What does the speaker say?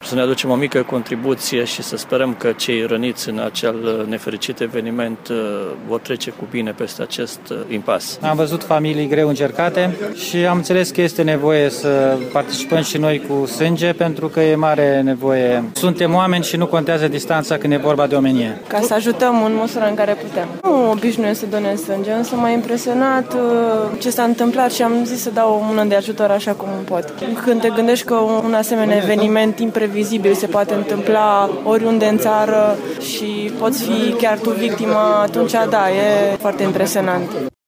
să ne aducem o mică contribuție și să sperăm că cei răniți în acel nefericit eveniment vor trece cu bine peste acest impas. Am văzut familii greu încercate și am înțeles că este nevoie să participăm și noi cu sânge, pentru că e mare nevoie. Suntem oameni și nu contează distanța când e vorba de omenie. Ca să ajutăm în măsura în care putem. Nu obișnuiesc să donez sânge, însă m-a impresionat ce s-a întâmplat și am zis să dau o mână de ajutor așa cum pot. Când te gândești că un asemenea eveniment imprevizibil se poate întâmpla oriunde în țară și poți fi chiar tu victima, atunci da, e foarte impresionant.